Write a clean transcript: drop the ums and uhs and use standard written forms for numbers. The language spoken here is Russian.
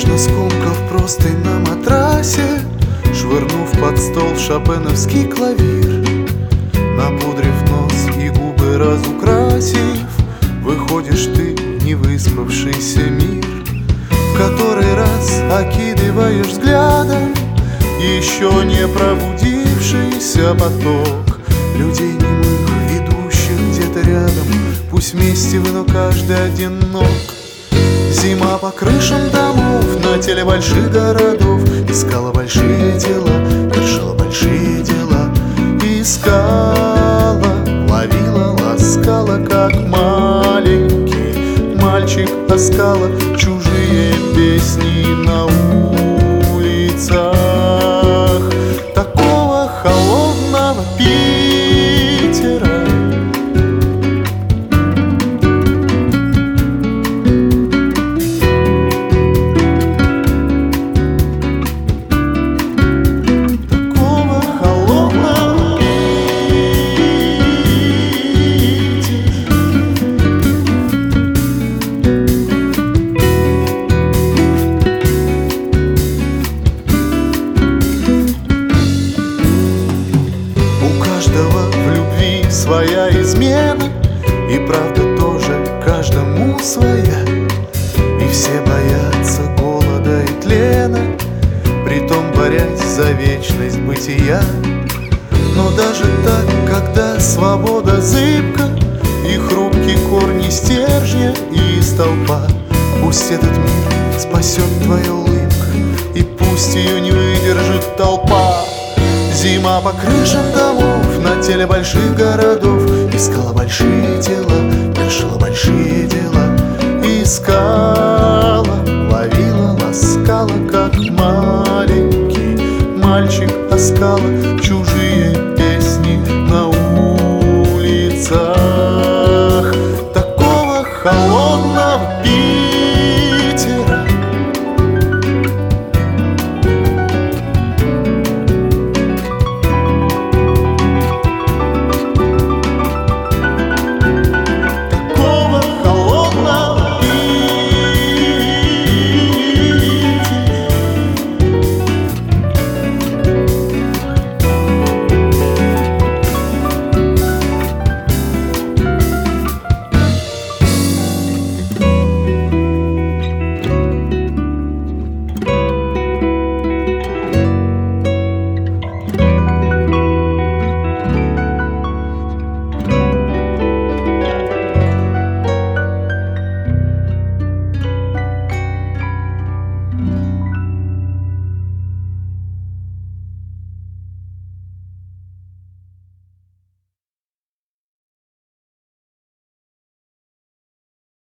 Нежно скомкав простынь на матрасе, швырнув под стол шопеновский клавир, напудрив нос и губы разукрасив, выходишь ты в невыспавшийся мир, в который раз окидываешь взглядом еще не пробудившийся поток людей немых, идущих где-то рядом, пусть вместе вы, но каждый одинок. Зима по крышам домов на теле больших городов искала большие дела, вершила большие дела. Искала, ловила, ласкала, как маленький мальчик таскала чужие песни на улицах такого холодного Питера. В любви своя измена, и правда тоже каждому своя. И все боятся голода и тлена, притом борясь за вечность бытия. Но даже так, когда свобода зыбка и хрупкие корни стержня и столпа, пусть этот мир спасет твоя улыбка, и пусть ее не выдержит толпа. Зима по крышам домов на теле больших городов искала большие дела, вершила большие дела. Искала, ловила, ласкала, как маленький мальчик таскала